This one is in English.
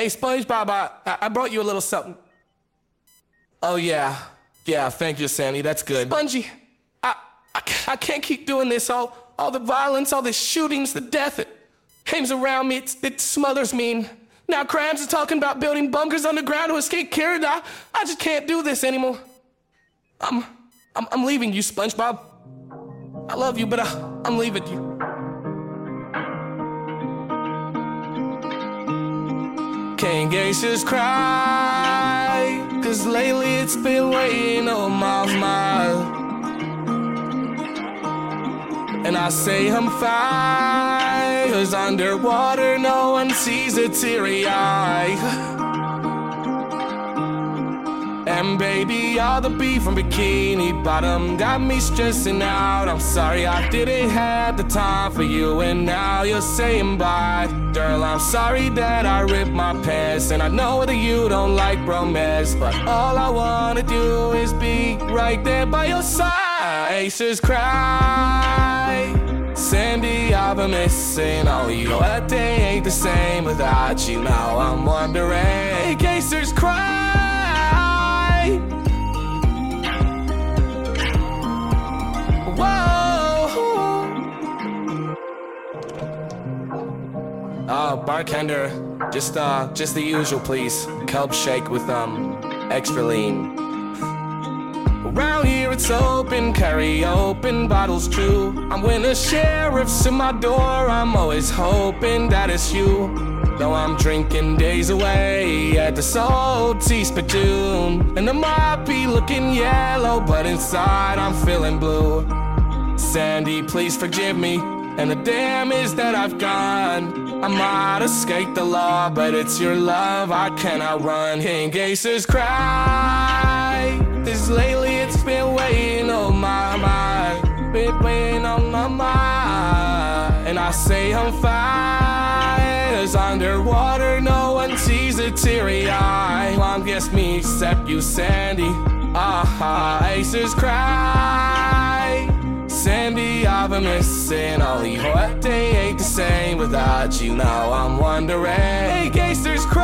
Hey, SpongeBob, I brought you a little something. Oh, yeah. Yeah, thank you, Sandy. That's good. Spongy, I can't keep doing this. All the violence, all the shootings, the death, it hangs around me. It smothers me. And now Krabs is talking about building bunkers underground to escape Karen. I just can't do this anymore. I'm leaving you, SpongeBob. I love you, but I'm leaving you. Can't Geishas cry, 'cause lately it's been weighing on my mind. And I say I'm fine, 'cause underwater no one sees a teary eye. And baby, all the beef from Bikini Bottom got me stressing out. I'm sorry I didn't have the time for you, and now you're saying bye. Girl, I'm sorry that I ripped my pants, and I know that you don't like romance, but all I wanna do is be right there by your side. Aces cry, Sandy, I've been missing all you. That day ain't the same without you. Now I'm wondering, Aces cry. Bartender, just the usual, please. Kelp shake with, extra lean. Around here it's open, carry open bottles true. And when the sheriff's at my door, I'm always hoping that it's you. Though I'm drinking days away at the salty spittoon, and I might be looking yellow, but inside I'm feeling blue. Sandy, please forgive me, and the damage that I've done. I might escape the law, but it's your love I cannot run. In cases cry, 'cause lately it's been weighing on my mind. Been weighing on my mind. And I say I'm fine, 'cause underwater no one sees a teary eye. One gets me except you, Sandy. Aces cry, Sandy, I've been missing all you. That day ain't the same without you. Now I'm wondering, hey, gangsters cry.